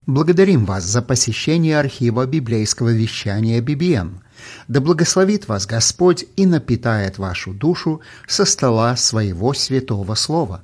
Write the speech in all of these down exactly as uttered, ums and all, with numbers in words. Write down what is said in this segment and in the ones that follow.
Благодарим вас за посещение архива библейского вещания би би эм. Да благословит вас Господь и напитает вашу душу со стола своего святого слова.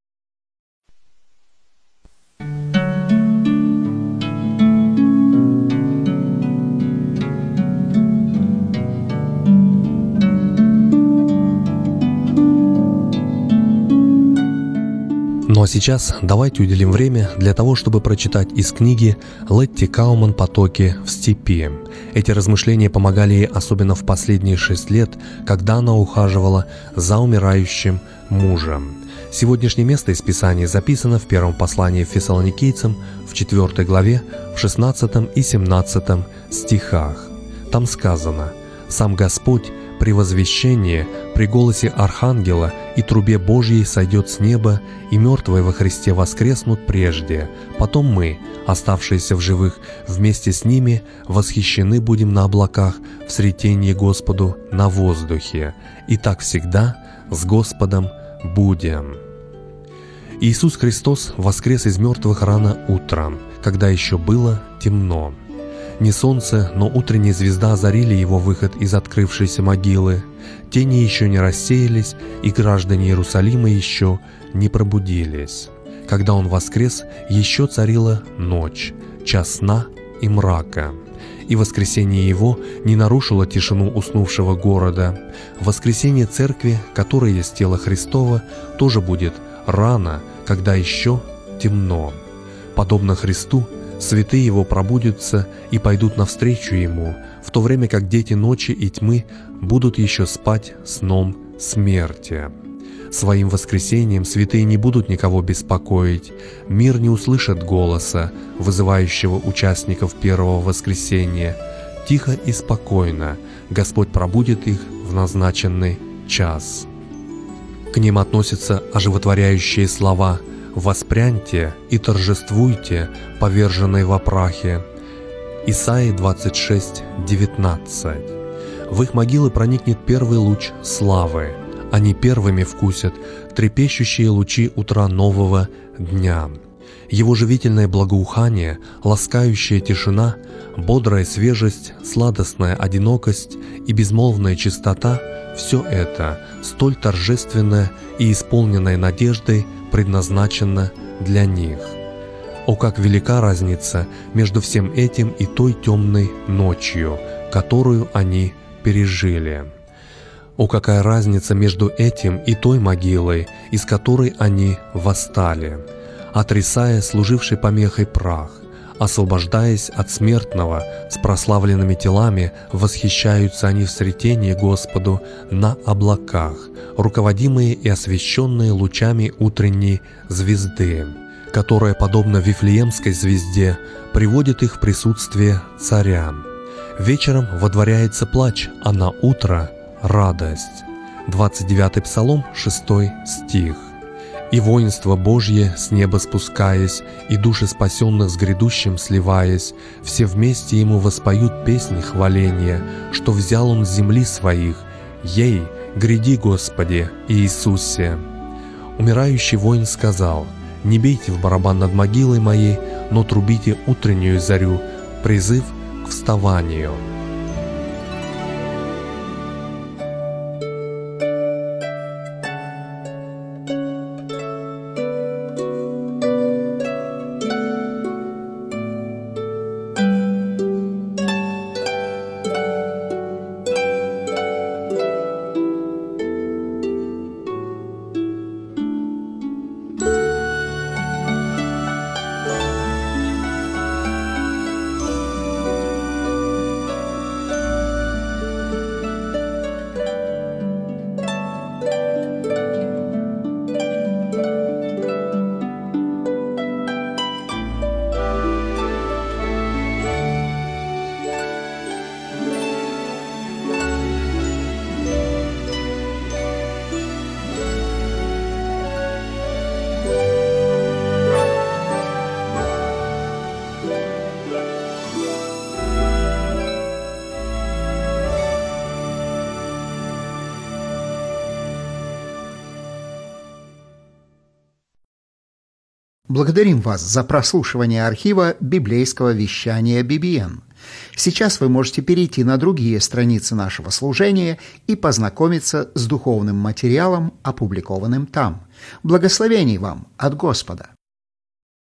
Ну а сейчас давайте уделим время для того, чтобы прочитать из книги Летти Кауман «Потоки в степи». Эти размышления помогали ей особенно в последние шесть лет, когда она ухаживала за умирающим мужем. Сегодняшнее место из Писания записано в первом послании Фессалоникийцам в четвёртой главе, в шестнадцатом и семнадцатом стихах. Там сказано: «Сам Господь при возвещении, при голосе Архангела и трубе Божьей сойдет с неба, и мертвые во Христе воскреснут прежде. Потом мы, оставшиеся в живых, вместе с ними восхищены будем на облаках в сретении Господу на воздухе. И так всегда с Господом будем». Иисус Христос воскрес из мертвых рано утром, когда еще было темно. Не солнце, но утренняя звезда озарили его выход из открывшейся могилы. Тени еще не рассеялись, и граждане Иерусалима еще не пробудились. Когда он воскрес, еще царила ночь, час сна и мрака. И воскресение его не нарушило тишину уснувшего города. Воскресение церкви, которая есть тело Христово, тоже будет рано, когда еще темно. Подобно Христу, святые его пробудятся и пойдут навстречу ему, в то время как дети ночи и тьмы будут еще спать сном смерти. Своим воскресением святые не будут никого беспокоить, мир не услышит голоса, вызывающего участников первого воскресения. Тихо и спокойно Господь пробудит их в назначенный час. К ним относятся оживотворяющие слова: «Воспряньте и торжествуйте, поверженные во прахе». Исайя двадцать шесть девятнадцать. В их могилы проникнет первый луч славы. Они первыми вкусят трепещущие лучи утра нового дня. Его живительное благоухание, ласкающая тишина, бодрая свежесть, сладостная одинокость и безмолвная чистота — все это, столь торжественное и исполненное надеждой, предназначено для них. О, как велика разница между всем этим и той темной ночью, которую они пережили! О, какая разница между этим и той могилой, из которой они восстали! Отрисая служивший помехой прах, освобождаясь от смертного, с прославленными телами восхищаются они в сретении Господу на облаках, руководимые и освещенные лучами утренней звезды, которая, подобно Вифлеемской звезде, приводит их в присутствие царя. Вечером водворяется плач, а на утро — радость. двадцать девятый Псалом, шестой стих. «И воинство Божье, с неба спускаясь, и души спасенных с грядущим сливаясь, все вместе ему воспоют песни хваления, что взял он с земли своих. Ей, гряди, Господи, Иисусе!» Умирающий воин сказал: «Не бейте в барабан над могилой моей, но трубите утреннюю зарю, призыв к вставанию». Благодарим вас за прослушивание архива библейского вещания би би эн. Сейчас вы можете перейти на другие страницы нашего служения и познакомиться с духовным материалом, опубликованным там. Благословений вам от Господа!